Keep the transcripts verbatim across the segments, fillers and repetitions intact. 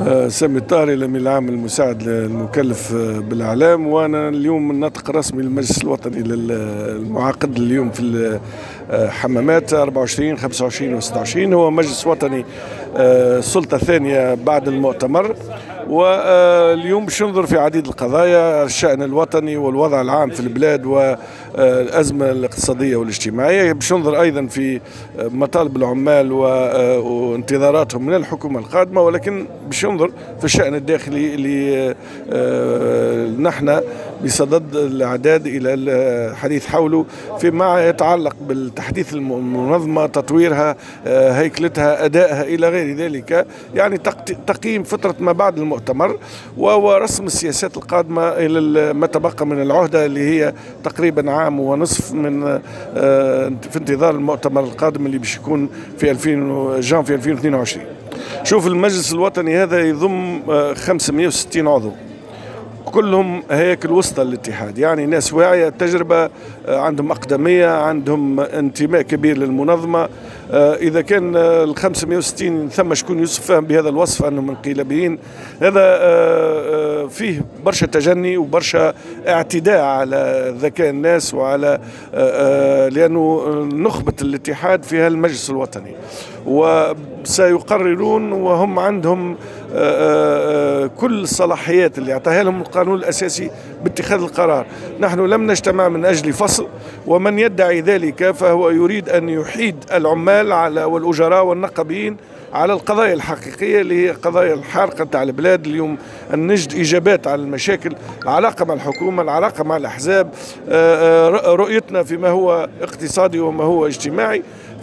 آه، سامي الطاهري الأمين العام المساعد المكلف بالإعلام، وأنا اليوم الناطق الرسمي للمجلس الوطني للمعاقد اليوم في الحمامات أربعة وعشرين خمسة وعشرين و ستة وعشرين. هو مجلس وطني السلطة الثانية بعد المؤتمر، واليوم باش ننظر في عديد القضايا: الشأن الوطني والوضع العام في البلاد والأزمة الاقتصادية والاجتماعية. باش ننظر أيضا في مطالب العمال وانتظاراتهم من الحكومة القادمة، ولكن باش ننظر في الشأن الداخلي اللي نحن بصدد الإعداد إلى الحديث حوله فيما يتعلق بالتحديث المنظمة، تطويرها، هيكلتها، أدائها إلى غير ذلك. يعني تقييم فترة ما بعد المؤتمر ورسم السياسات القادمة إلى ما تبقى من العهدة اللي هي تقريبا عام ونصف من في انتظار المؤتمر القادم اللي باش يكون في جانفي ألفين واثنين وعشرين. شوف، المجلس الوطني هذا يضم خمسمئة وستين عضو، كلهم هياكل وسطى الاتحاد، يعني ناس واعية تجربة، عندهم أقدمية، عندهم انتماء كبير للمنظمة. إذا كان ال خمسمئة وستين ثم شكون يوصف فهم بهذا الوصف أنهم انقلابيين، هذا فيه برشا تجني وبرشا اعتداء على ذكاء الناس وعلى لأنه نخبة الاتحاد في المجلس الوطني، وسيقررون وهم عندهم كل الصلاحيات اللي اعطاها لهم القانون الأساسي باتخاذ القرار. نحن لم نجتمع من أجل فصل، ومن يدعي ذلك فهو يريد أن يحيد العمال على والأجراء والنقابيين على القضايا الحقيقية اللي هي قضايا الحارقة تاع البلاد. اليوم أن نجد إجابات على المشاكل، العلاقة مع الحكومة، العلاقة مع الأحزاب، رؤيتنا فيما هو اقتصادي وما هو اجتماعي.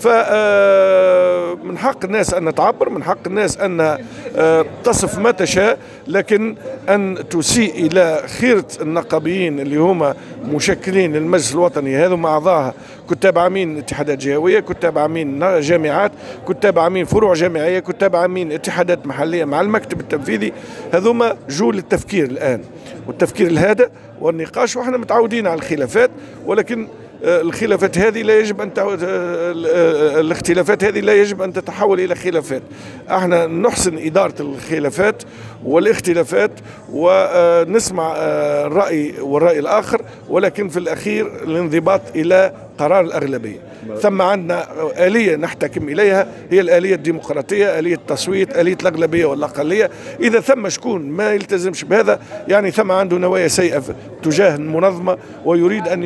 فمن حق الناس أن تعبر، من حق الناس أن تصف ما تشاء، لكن أن تسيء إلى خيرة النقابيين اللي هما مشكلين للمجلس الوطني، هذو أعضاء كتاب عامين اتحادات جهوية، كتاب عامين جامعات، كتاب عامين فروع جامعية، كتاب عامين اتحادات محلية مع المكتب التنفيذي. هذوما جو للتفكير الآن والتفكير الهادئ والنقاش، وإحنا متعودين على الخلافات، ولكن الخلافات هذه لا يجب أن الاختلافات هذه لا يجب أن تتحول إلى خلافات. احنا نحسن إدارة الخلافات والاختلافات ونسمع الرأي والرأي الآخر، ولكن في الأخير الانضباط إلى قرار الأغلبية. ثم عندنا آلية نحتكم إليها، هي الآلية الديمقراطية، آلية التصويت، آلية الأغلبية والأقلية. إذا ثم شكون ما يلتزمش بهذا، يعني ثم عنده نوايا سيئة تجاه المنظمة ويريد أن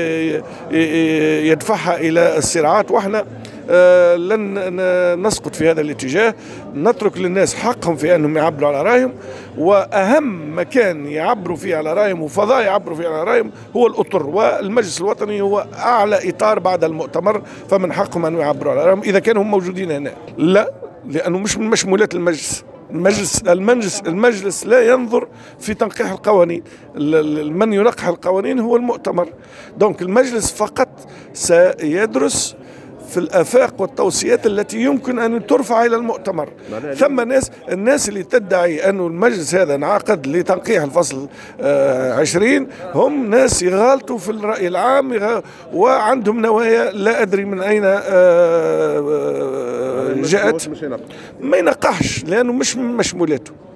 يدفعها إلى الصراعات، وإحنا لن نسقط في هذا الاتجاه. نترك للناس حقهم في أنهم يعبروا على رأيهم، وأهم مكان يعبروا فيه على رأيهم وفضاء يعبروا فيه على رأيهم هو الأطر، والمجلس الوطني هو أعلى إطار بعد المؤتمر، فمن حقهم أن يعبروا على رأيهم إذا كانوا هم موجودين هنا. لا، لأنه مش من مشمولات المجلس. المجلس المجلس المجلس لا ينظر في تنقيح القوانين، من ينقح القوانين هو المؤتمر. دونك المجلس فقط سيدرس في الآفاق والتوصيات التي يمكن أن ترفع إلى المؤتمر. ثم ناس الناس اللي تدعي أن المجلس هذا انعقد لتنقيح الفصل عشرين هم ناس يغالطوا في الرأي العام وعندهم نوايا لا أدري من أين جاءت. ما ينقحش لأنه مش من مشمولاته.